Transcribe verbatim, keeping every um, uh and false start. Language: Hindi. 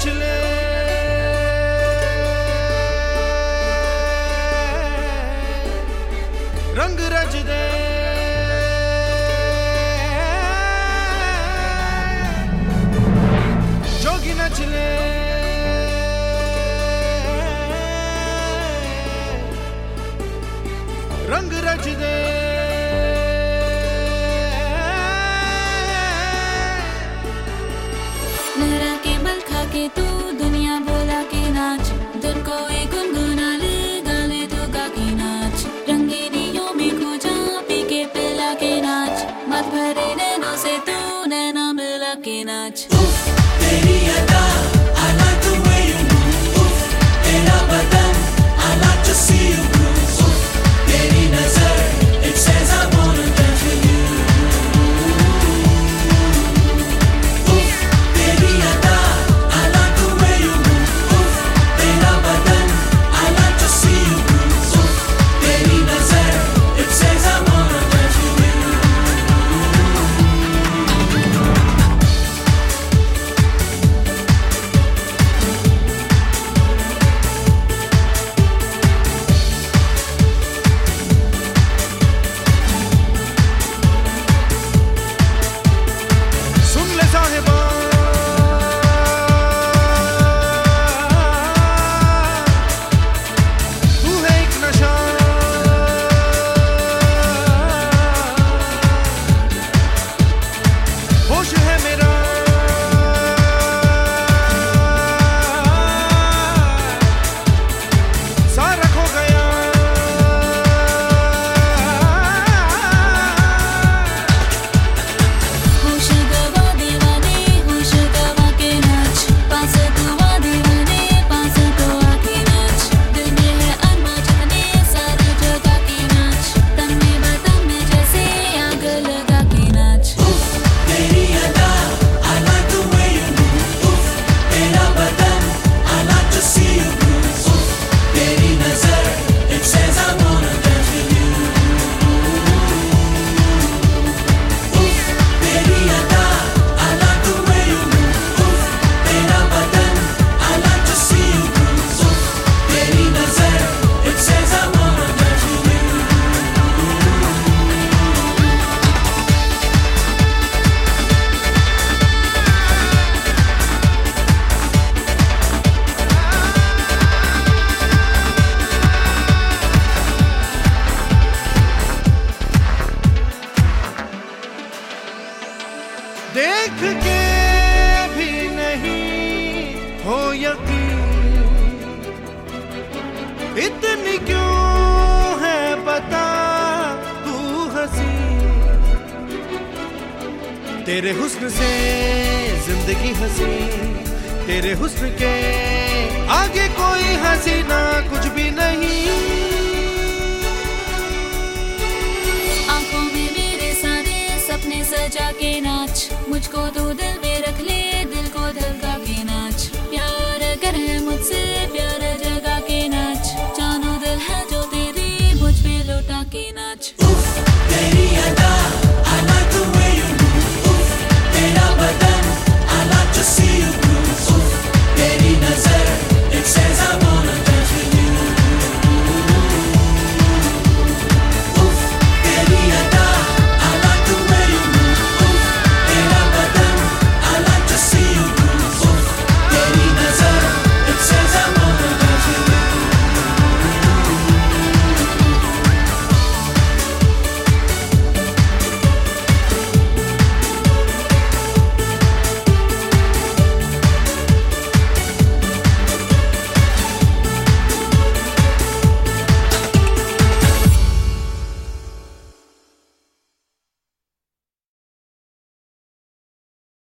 नच ले रंग रच दे जोगी नच ले रंग रच दे लहरा के बल खा के तू दुनिया बोला के नाच धुन को एक गुनगुना ले गाले तो गा के नाच रंगीनियों में खो जा पी के पिला के नाच मत भरे नैनों से तू नैना मिला के नाच तेरी अदा I like the way you move उफ, तेरा बदन I like to see you move उफ, तेरी नजर it says I wanna dance with you उफ, तेरी अदा I like the way you move उफ, तेरा बदन I like to see you move उफ, तेरी नजर it says I wanna dance with you देख के भी नहीं हो यकीन इतनी क्यों है बता तू हंसी तेरे हुस्न से जिंदगी हंसी तेरे हुस्न के आगे कोई हसीना कुछ भी नहीं आंखों में मेरे सारे सपने सजा के नाच मुझको तो दिल में रख ले दिल को धड़का के नाच प्यार कर मुझसे प्यार